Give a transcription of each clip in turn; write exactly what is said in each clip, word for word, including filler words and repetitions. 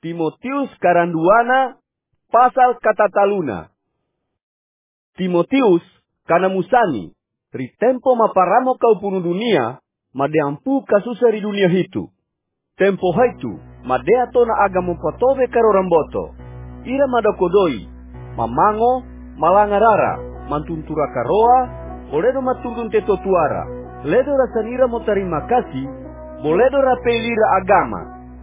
Timotius karanduana pasal kata taluna. Timotius kana musani ri tempo maparamo kau punu dunia madeampu kasusa ri dunia hitu. Tempo haitu madea tona aga mempatobe karo ramboto. Ira madakodoi mamango malangarara mantuntura karoa boledo matundun teto tuara. Ledo rasanira mo terima kasih boledo rapelira agama.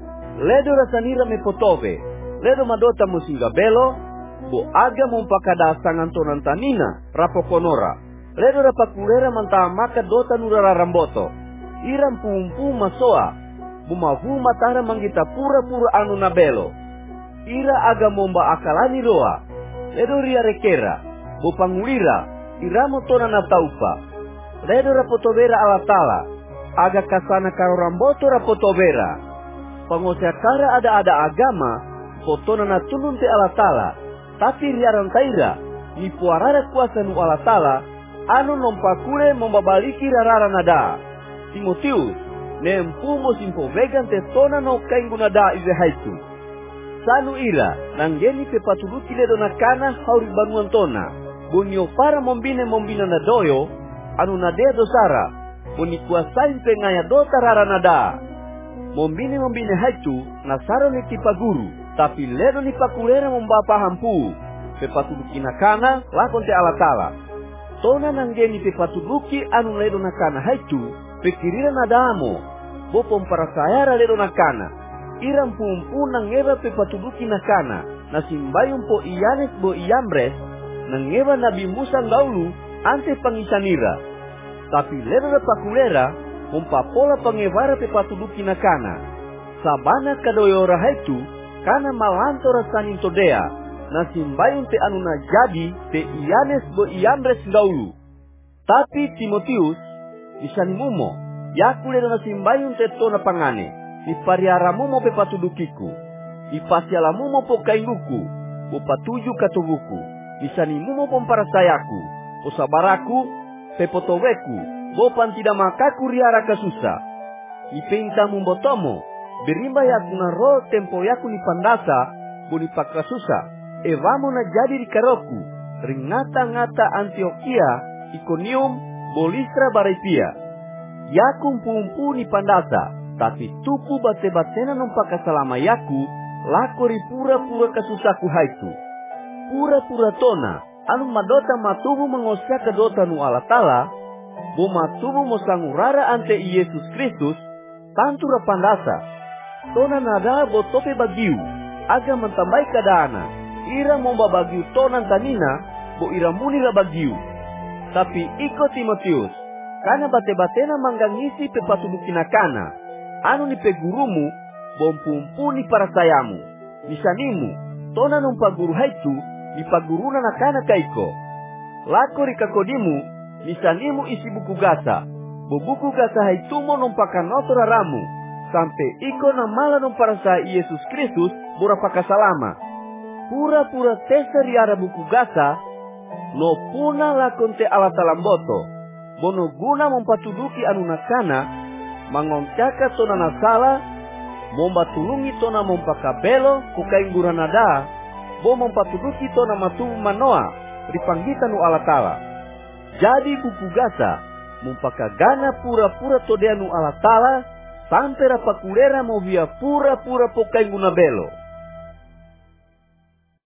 Ledo rasanira me potobe, ledo madota musinga belo, bo aga mumpakada sangan tonan tanina, rapokonora. Ledo rapakulera manta maka dota nurara ramboto. Iram pumpu masoa, bumavu matara manggita pura-pura anu nabelo. Ira aga momba akalani roa, ledo ria rekera, bo pangulira, iramo tonan nataupa. Ledo rapotobera alatala, aga kasana karo ramboto rapotobera. Pangosakara ada-ada agama, potona na tunun te alatala, tapi riaran taira, ni puarara kuasa nu alatala, anu nompakure membabaliki rarara nada. Timotius, nempu mo simpo vegan te tona no kaingu nada ize haitu. Sanu ira, nanggeni pe patuluki ledo nakana hauri banuan tona, bunyo para mombine mombina nadoyo, anu nadea dosara, buni kuasain pe ngaya dota rara nada. Mombine-mombine haitu nasaro ni tipa guru, tapi ledo ni pakulera membapa hampu. Pepatuduki nakana lakon te alatala. Tona nanggeni pepatuduki anu ledo nakana haitu, pekirira nadamo. Bopom para sayara ledo nakana. Iram pumpu nangeba pepatuduki nakana. Nasimbayum po iyanes bo iyambres, nangeba Nabi Musa ngaulu ante pangisanira. Tapi ledo na pakulera mumpapola pangevara pe patuduki nakana. Sabana kadoyora haitu kana malanto rasanin todea. Nasimbayun te anu najadi te iyanes bo iyambres gaulu. Tapi Timotius isanimumo yaku ledo nasimbayun te tona pangane. Ipariaramu mo pe patudukiku. Ipasialamu mo po kainguku. Upatuju katubuku. Isanimumo pomparasayaku. Posabaraku pe potoweku. Bopan tidak makaku riara kasusa. Ipinta mumbotomo. Berimba yaku na rol tempo yaku ni pandasa. Boni pakasusa. Evamu na jadi di karoku. Ringata-ngata Antioquia. Iconium. Bolistra Baripia. Yaku pumpu ni pandasa. Tapi tupu bate-batena numpaka salama yaku. Lakori pura-pura kasusaku haitu. Pura-pura tona. Anu madota matubu mengosya kedota nu alatala. Boma tubuh mosangurara ante Yesus Kristus, tantura pandasa. Tona nada botope bagiu, aga mentambai kadana. Ira momba bagiu tonan tanina, bo ira munira bagiu. Tapi iko Timotius, kana bate-batena manggangisi pepatuduki nakana. Anu ni pegurumu, bom pumpuni para sayamu. Misanimu, tona numpa guru haitu, ni paguruna nakana kaiko. Lako rikakodimu, misanimu isi buku gasa. Buku gasa haitumo numpakan notora ramu. Sampai iko na mala numparasa Yesus Kristus burapaka salama. Pura-pura tesa riara buku gasa. No puna lakonte alatalamboto. Bono guna mempatuduki anu nakana. Mangoncaka tona nasala. Mombatulungi tona mompakabelo kukainggura nada. Bo mempatuduki tona matubu manoa. Ripanggitanu alatala. Jadi buku gasa mumpakagana pura-pura todeanu alatala sampai rapakulera mau via pura-pura pokai guna belo.